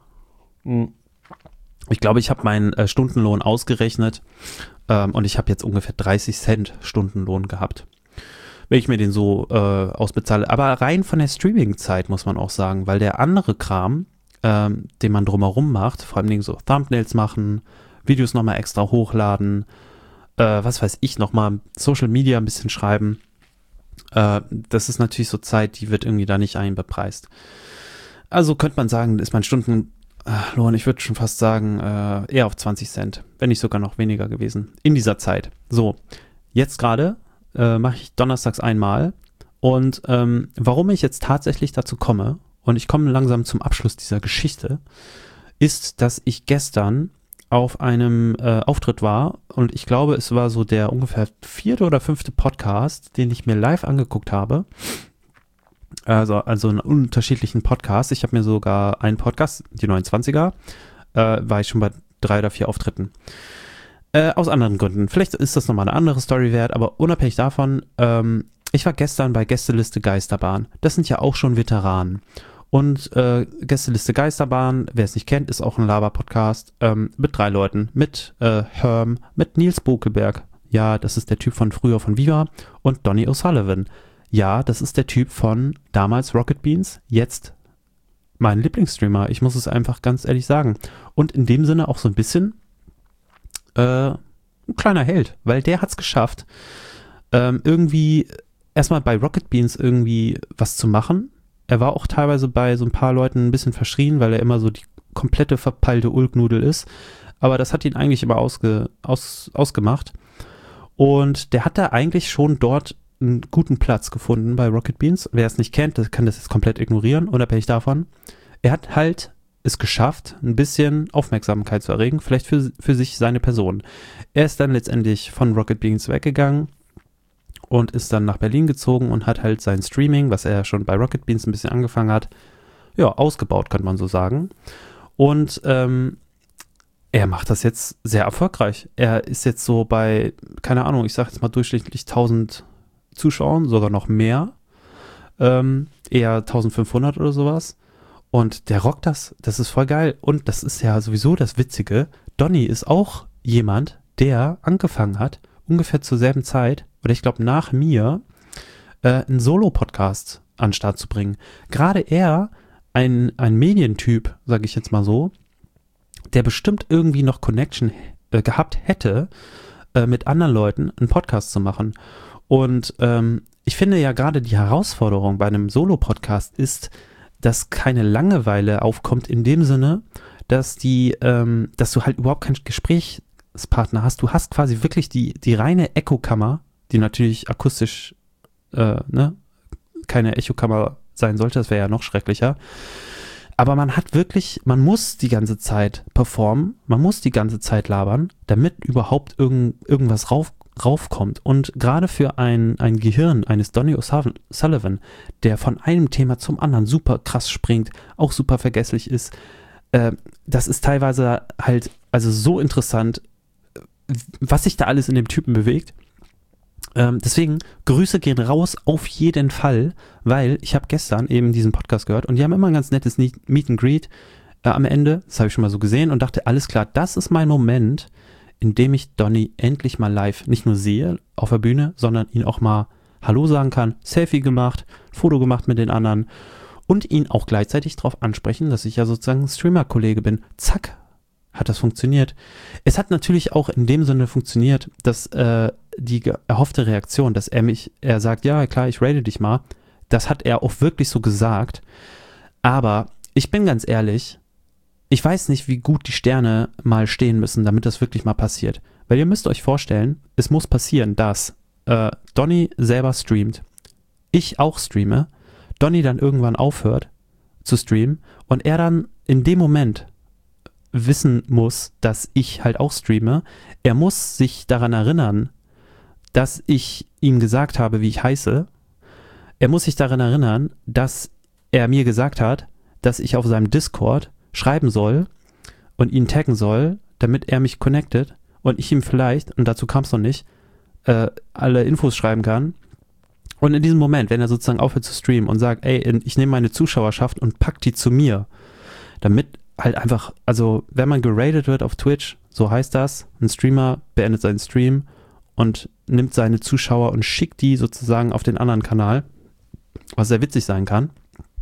ich glaube, ich habe meinen Stundenlohn ausgerechnet und ich habe jetzt ungefähr 30 Cent Stundenlohn gehabt, wenn ich mir den so ausbezahle. Aber rein von der Streaming-Zeit muss man auch sagen, weil der andere Kram, den man drumherum macht, vor allem so Thumbnails machen, Videos nochmal extra hochladen, was weiß ich, nochmal Social Media ein bisschen schreiben, das ist natürlich so Zeit, die wird irgendwie da nicht einbepreist. Also könnte man sagen, ist mein Stundenlohn, ich würde schon fast sagen, eher auf 20 Cent, wenn nicht sogar noch weniger gewesen, in dieser Zeit. So, jetzt gerade mache ich donnerstags einmal und warum ich jetzt tatsächlich dazu komme, und ich komme langsam zum Abschluss dieser Geschichte, ist, dass ich gestern auf einem Auftritt war und ich glaube, es war so der ungefähr 4. oder 5. Podcast, den ich mir live angeguckt habe. Also einen unterschiedlichen Podcast. Ich habe mir sogar einen Podcast, die 29er, war ich schon bei 3 oder 4 Auftritten. Aus anderen Gründen. Vielleicht ist das nochmal eine andere Story wert, aber unabhängig davon, ich war gestern bei Gästeliste Geisterbahn. Das sind ja auch schon Veteranen. Und Gästeliste Geisterbahn, wer es nicht kennt, ist auch ein Laber-Podcast mit 3 Leuten. Mit Herm, mit Nils Bokelberg. Ja, das ist der Typ von früher von Viva. Und Donny O'Sullivan. Ja, das ist der Typ von damals Rocket Beans, jetzt mein Lieblingsstreamer. Ich muss es einfach ganz ehrlich sagen. Und in dem Sinne auch so ein bisschen ein kleiner Held, weil der hat es geschafft, irgendwie erstmal bei Rocket Beans irgendwie was zu machen. Er war auch teilweise bei so ein paar Leuten ein bisschen verschrien, weil er immer so die komplette verpeilte Ulknudel ist. Aber das hat ihn eigentlich immer ausgemacht. Und der hat da eigentlich schon dort einen guten Platz gefunden bei Rocket Beans. Wer es nicht kennt, der kann das jetzt komplett ignorieren, unabhängig davon. Er hat halt es geschafft, ein bisschen Aufmerksamkeit zu erregen, vielleicht für sich, seine Person. Er ist dann letztendlich von Rocket Beans weggegangen und ist dann nach Berlin gezogen und hat halt sein Streaming, was er schon bei Rocket Beans ein bisschen angefangen hat, ja, ausgebaut, kann man so sagen. Und er macht das jetzt sehr erfolgreich. Er ist jetzt so bei, keine Ahnung, ich sage jetzt mal durchschnittlich 1000 Zuschauern, sogar noch mehr, eher 1500 oder sowas. Und der rockt das ist voll geil. Und das ist ja sowieso das Witzige, Donny ist auch jemand, der angefangen hat, ungefähr zur selben Zeit, oder ich glaube nach mir, einen Solo-Podcast an den Start zu bringen. Gerade er, ein Medientyp, sage ich jetzt mal so, der bestimmt irgendwie noch Connection gehabt hätte, mit anderen Leuten einen Podcast zu machen. Und ich finde ja gerade die Herausforderung bei einem Solo-Podcast ist, dass keine Langeweile aufkommt in dem Sinne, dass dass du halt überhaupt keinen Gesprächspartner hast. Du hast quasi wirklich die reine Echokammer, die natürlich akustisch keine Echokammer sein sollte, das wäre ja noch schrecklicher. Aber man muss die ganze Zeit performen, man muss die ganze Zeit labern, damit überhaupt irgendwas raufkommt. Und gerade für ein Gehirn eines Donny O'Sullivan, der von einem Thema zum anderen super krass springt, auch super vergesslich ist, das ist teilweise halt also so interessant, was sich da alles in dem Typen bewegt. Deswegen, Grüße gehen raus auf jeden Fall, weil ich habe gestern eben diesen Podcast gehört und die haben immer ein ganz nettes Meet and Greet am Ende. Das habe ich schon mal so gesehen und dachte, alles klar, das ist mein Moment, in dem ich Donny endlich mal live nicht nur sehe auf der Bühne, sondern ihn auch mal Hallo sagen kann, Selfie gemacht, Foto gemacht mit den anderen und ihn auch gleichzeitig darauf ansprechen, dass ich ja sozusagen ein Streamer-Kollege bin. Zack, hat das funktioniert. Es hat natürlich auch in dem Sinne funktioniert, dass die erhoffte Reaktion, dass er sagt, ja klar, ich rate dich mal, das hat er auch wirklich so gesagt, aber ich bin ganz ehrlich, ich weiß nicht, wie gut die Sterne mal stehen müssen, damit das wirklich mal passiert, weil ihr müsst euch vorstellen, es muss passieren, dass Donny selber streamt, ich auch streame, Donny dann irgendwann aufhört zu streamen und er dann in dem Moment wissen muss, dass ich halt auch streame. Er muss sich daran erinnern, dass ich ihm gesagt habe, wie ich heiße. Er muss sich daran erinnern, dass er mir gesagt hat, dass ich auf seinem Discord schreiben soll und ihn taggen soll, damit er mich connectet und ich ihm vielleicht, und dazu kam es noch nicht, alle Infos schreiben kann. Und in diesem Moment, wenn er sozusagen aufhört zu streamen und sagt, ey, ich nehme meine Zuschauerschaft und pack die zu mir, damit halt einfach, also wenn man geratet wird auf Twitch, so heißt das, ein Streamer beendet seinen Stream und nimmt seine Zuschauer und schickt die sozusagen auf den anderen Kanal, was sehr witzig sein kann.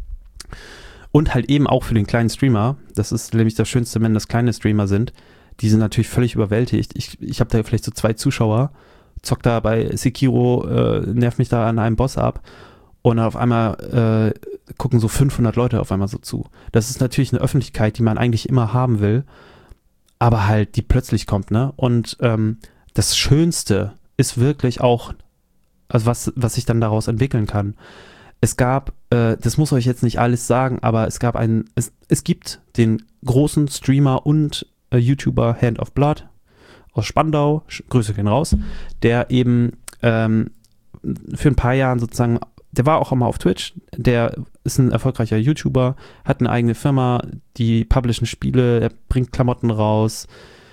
Und halt eben auch für den kleinen Streamer, das ist nämlich das Schönste, wenn das kleine Streamer sind, die sind natürlich völlig überwältigt. Ich habe da vielleicht so 2 Zuschauer, zock da bei Sekiro, nerv mich da an einem Boss ab und auf einmal gucken so 500 Leute auf einmal so zu. Das ist natürlich eine Öffentlichkeit, die man eigentlich immer haben will, aber halt die plötzlich kommt, ne? Und das Schönste ist wirklich auch, also was sich dann daraus entwickeln kann. Es gab, das muss euch jetzt nicht alles sagen, aber es gibt den großen Streamer und YouTuber Hand of Blood aus Spandau, Grüße gehen raus, der eben für ein paar Jahren sozusagen, der war auch immer auf Twitch, der ist ein erfolgreicher YouTuber, hat eine eigene Firma, die publishen Spiele, er bringt Klamotten raus,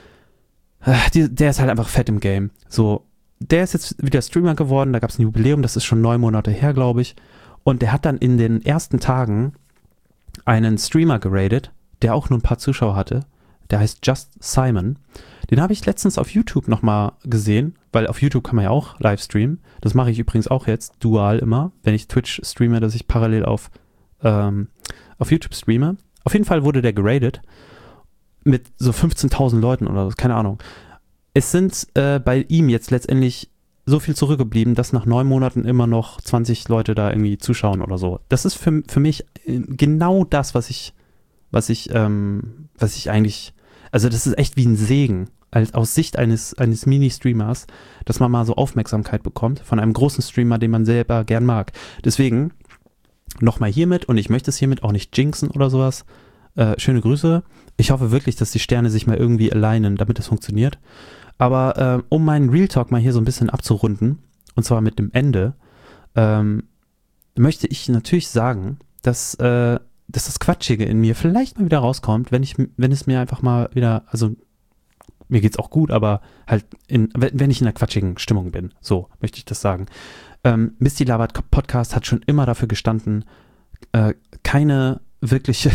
der ist halt einfach fett im Game. So, der ist jetzt wieder Streamer geworden, da gab es ein Jubiläum, das ist schon 9 Monate her, glaube ich, und der hat dann in den ersten Tagen einen Streamer geradet, der auch nur ein paar Zuschauer hatte, der heißt Just Simon. Den habe ich letztens auf YouTube nochmal gesehen, weil auf YouTube kann man ja auch live streamen. Das mache ich übrigens auch jetzt, dual immer, wenn ich Twitch streame, dass ich parallel auf YouTube streame. Auf jeden Fall wurde der geradet mit so 15.000 Leuten oder so, keine Ahnung. Es sind bei ihm jetzt letztendlich so viel zurückgeblieben, dass nach 9 Monaten immer noch 20 Leute da irgendwie zuschauen oder so. Das ist für mich genau das, was ich eigentlich, also das ist echt wie ein Segen, aus Sicht eines Mini-Streamers, dass man mal so Aufmerksamkeit bekommt von einem großen Streamer, den man selber gern mag. Deswegen nochmal hiermit, und ich möchte es hiermit auch nicht jinxen oder sowas, schöne Grüße. Ich hoffe wirklich, dass die Sterne sich mal irgendwie alignen, damit es funktioniert. Aber um meinen Real Talk mal hier so ein bisschen abzurunden, und zwar mit dem Ende, möchte ich natürlich sagen, dass das Quatschige in mir vielleicht mal wieder rauskommt, wenn es mir einfach mal wieder, also mir geht's auch gut, aber halt wenn ich in einer quatschigen Stimmung bin, so möchte ich das sagen. Misty Labert Podcast hat schon immer dafür gestanden, keine wirkliche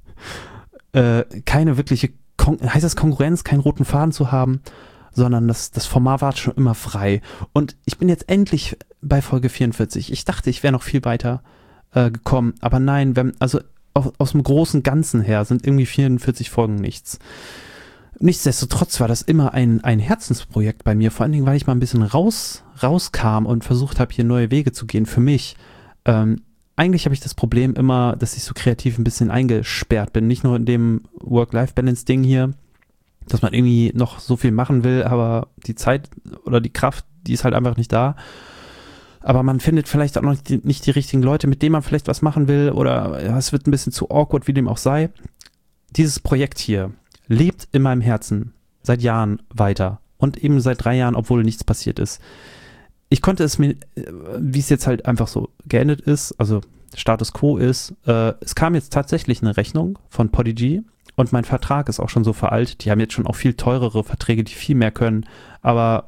heißt das Konkurrenz, keinen roten Faden zu haben, sondern das Format war schon immer frei. Und ich bin jetzt endlich bei Folge 44. Ich dachte, ich wäre noch viel weiter gekommen, aber nein, aus dem großen Ganzen her sind irgendwie 44 Folgen nichts. Nichtsdestotrotz war das immer ein Herzensprojekt bei mir, vor allen Dingen, weil ich mal ein bisschen rauskam und versucht habe, hier neue Wege zu gehen für mich. Eigentlich habe ich das Problem immer, dass ich so kreativ ein bisschen eingesperrt bin, nicht nur in dem Work-Life-Balance-Ding hier, dass man irgendwie noch so viel machen will, aber die Zeit oder die Kraft, die ist halt einfach nicht da. Aber man findet vielleicht auch noch nicht die richtigen Leute, mit denen man vielleicht was machen will, oder es wird ein bisschen zu awkward, wie dem auch sei. Dieses Projekt hier lebt in meinem Herzen seit Jahren weiter und eben seit 3 Jahren, obwohl nichts passiert ist. Ich konnte es mir, wie es jetzt halt einfach so geendet ist, also Status Quo ist, es kam jetzt tatsächlich eine Rechnung von Podigy und mein Vertrag ist auch schon so veraltet. Die haben jetzt schon auch viel teurere Verträge, die viel mehr können, aber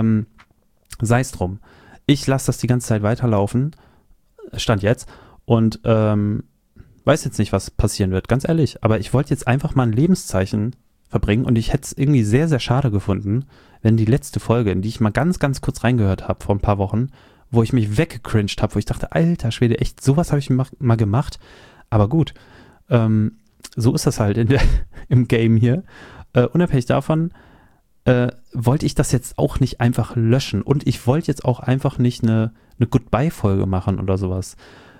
sei es drum. Ich lasse das die ganze Zeit weiterlaufen, Stand jetzt, und weiß jetzt nicht, was passieren wird, ganz ehrlich. Aber ich wollte jetzt einfach mal ein Lebenszeichen verbringen und ich hätte es irgendwie sehr, sehr schade gefunden, wenn die letzte Folge, in die ich mal ganz, ganz kurz reingehört habe vor ein paar Wochen, wo ich mich weggecringed habe, wo ich dachte, alter Schwede, echt, sowas habe ich mal gemacht. Aber gut, so ist das halt im Game hier. Unabhängig davon wollte ich das jetzt auch nicht einfach löschen und ich wollte jetzt auch einfach nicht eine Goodbye-Folge machen oder sowas.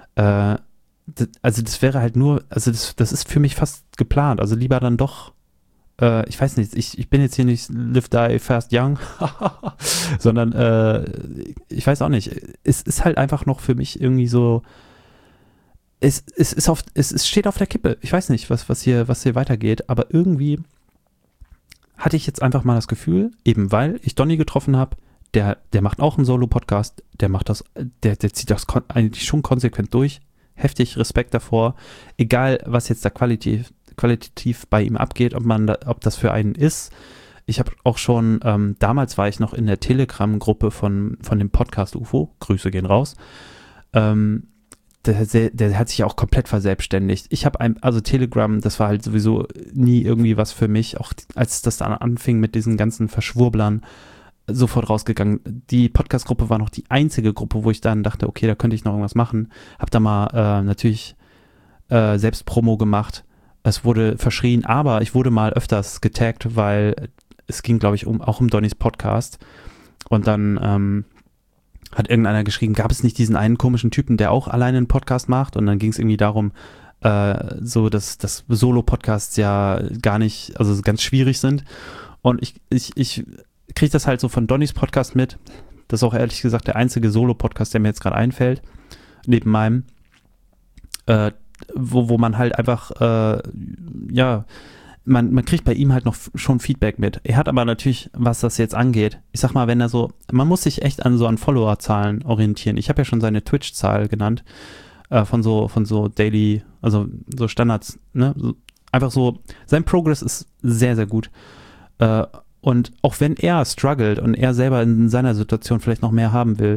Also das wäre halt nur, also das ist für mich fast geplant. Also lieber dann doch, ich weiß nicht, ich bin jetzt hier nicht Live, Die, Fast, Young, sondern ich weiß auch nicht. Es ist halt einfach noch für mich irgendwie so, es steht auf der Kippe. Ich weiß nicht, was hier weitergeht, aber irgendwie hatte ich jetzt einfach mal das Gefühl, eben weil ich Donny getroffen habe, der macht auch einen Solo-Podcast, der zieht das eigentlich schon konsequent durch. Heftig Respekt davor. Egal, was jetzt da qualitativ bei ihm abgeht, ob das für einen ist. Ich habe auch schon, damals war ich noch in der Telegram-Gruppe von dem Podcast UFO. Grüße gehen raus. Der hat sich auch komplett verselbstständigt. Ich habe also Telegram, das war halt sowieso nie irgendwie was für mich, auch als das dann anfing mit diesen ganzen Verschwurblern, sofort rausgegangen. Die Podcast-Gruppe war noch die einzige Gruppe, wo ich dann dachte, okay, da könnte ich noch irgendwas machen. Hab da mal natürlich selbst Promo gemacht. Es wurde verschrien, aber ich wurde mal öfters getaggt, weil es ging, glaube ich, auch um Donnys Podcast. Und dann hat irgendeiner geschrieben, gab es nicht diesen einen komischen Typen, der auch alleine einen Podcast macht? Und dann ging es irgendwie darum, so dass Solo-Podcasts ja gar nicht, also ganz schwierig sind. Und ich kriege das halt so von Donnys Podcast mit. Das ist auch ehrlich gesagt der einzige Solo-Podcast, der mir jetzt gerade einfällt, neben meinem, wo man halt einfach, man kriegt bei ihm halt noch schon Feedback mit. Er hat aber natürlich, was das jetzt angeht, ich sag mal, man muss sich echt an Followerzahlen orientieren. Ich habe ja schon seine Twitch-Zahl genannt, von so Daily, also so Standards, ne? Einfach so, sein Progress ist sehr, sehr gut. Und auch wenn er struggelt und er selber in seiner Situation vielleicht noch mehr haben will,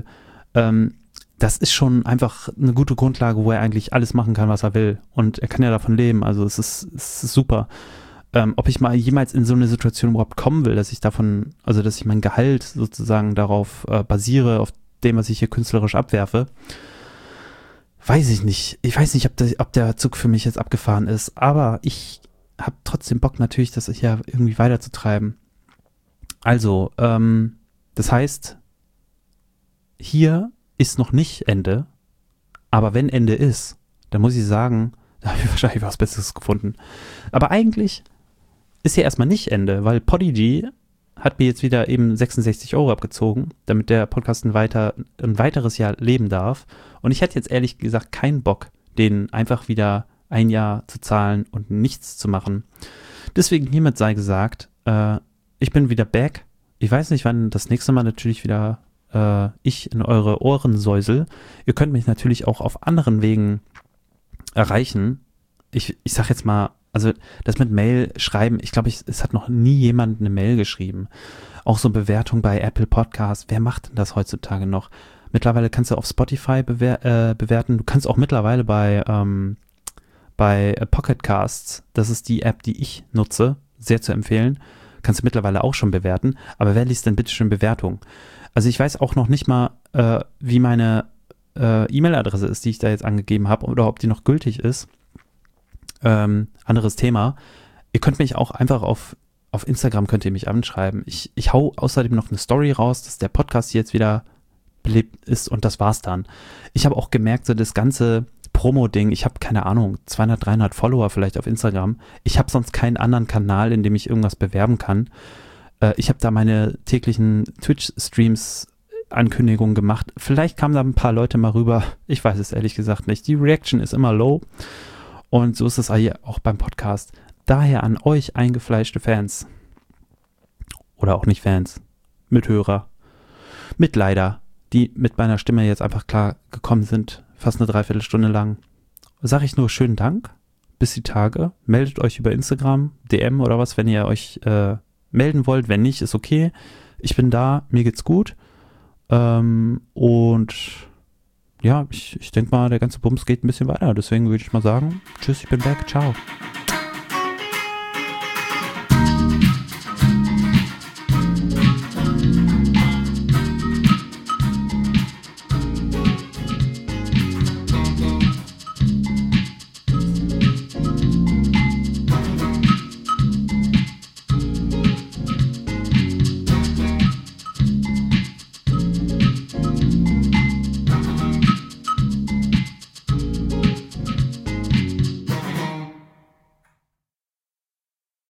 das ist schon einfach eine gute Grundlage, wo er eigentlich alles machen kann, was er will. Und er kann ja davon leben, also es ist super. Ob ich mal jemals in so eine Situation überhaupt kommen will, dass ich mein Gehalt sozusagen darauf basiere, auf dem, was ich hier künstlerisch abwerfe, weiß ich nicht. Ich weiß nicht, ob der Zug für mich jetzt abgefahren ist, aber ich habe trotzdem Bock natürlich, das hier irgendwie weiterzutreiben. Also, das heißt, hier ist noch nicht Ende, aber wenn Ende ist, dann muss ich sagen, da habe ich wahrscheinlich was Besseres gefunden. Aber eigentlich ist hier erstmal nicht Ende, weil Podigy hat mir jetzt wieder eben 66 € abgezogen, damit der Podcast ein weiteres Jahr leben darf. Und ich hätte jetzt ehrlich gesagt keinen Bock, den einfach wieder ein Jahr zu zahlen und nichts zu machen. Deswegen hiermit sei gesagt, ich bin wieder back. Ich weiß nicht, wann das nächste Mal natürlich wieder ich in eure Ohren säusel. Ihr könnt mich natürlich auch auf anderen Wegen erreichen. Ich sag jetzt mal, also das mit Mail schreiben, ich glaube, es hat noch nie jemand eine Mail geschrieben. Auch so Bewertung bei Apple Podcasts. Wer macht denn das heutzutage noch? Mittlerweile kannst du auf Spotify bewerten. Du kannst auch mittlerweile bei Pocket Casts, das ist die App, die ich nutze, sehr zu empfehlen, kannst du mittlerweile auch schon bewerten. Aber wer liest denn bitte schön Bewertung? Also ich weiß auch noch nicht mal, wie meine E-Mail-Adresse ist, die ich da jetzt angegeben habe, oder ob die noch gültig ist. Anderes Thema. Ihr könnt mich auch einfach auf Instagram könnt ihr mich anschreiben. Ich hau außerdem noch eine Story raus, dass der Podcast jetzt wieder belebt ist und das war's dann. Ich habe auch gemerkt, so das ganze Promo-Ding, ich habe keine Ahnung, 200, 300 Follower vielleicht auf Instagram. Ich habe sonst keinen anderen Kanal, in dem ich irgendwas bewerben kann. Ich habe da meine täglichen Twitch-Streams Ankündigungen gemacht. Vielleicht kamen da ein paar Leute mal rüber. Ich weiß es ehrlich gesagt nicht. Die Reaction ist immer low. Und so ist es hier auch beim Podcast. Daher an euch eingefleischte Fans. Oder auch nicht Fans. Mithörer. Mitleider, die mit meiner Stimme jetzt einfach klar gekommen sind. fast eine Dreiviertelstunde lang. Sag ich nur schönen Dank. Bis die Tage. Meldet euch über Instagram, DM oder was, wenn ihr euch melden wollt. Wenn nicht, ist okay. Ich bin da, mir geht's gut. Und ja, ich denke mal, der ganze Bums geht ein bisschen weiter. Deswegen würde ich mal sagen, tschüss, ich bin weg, ciao.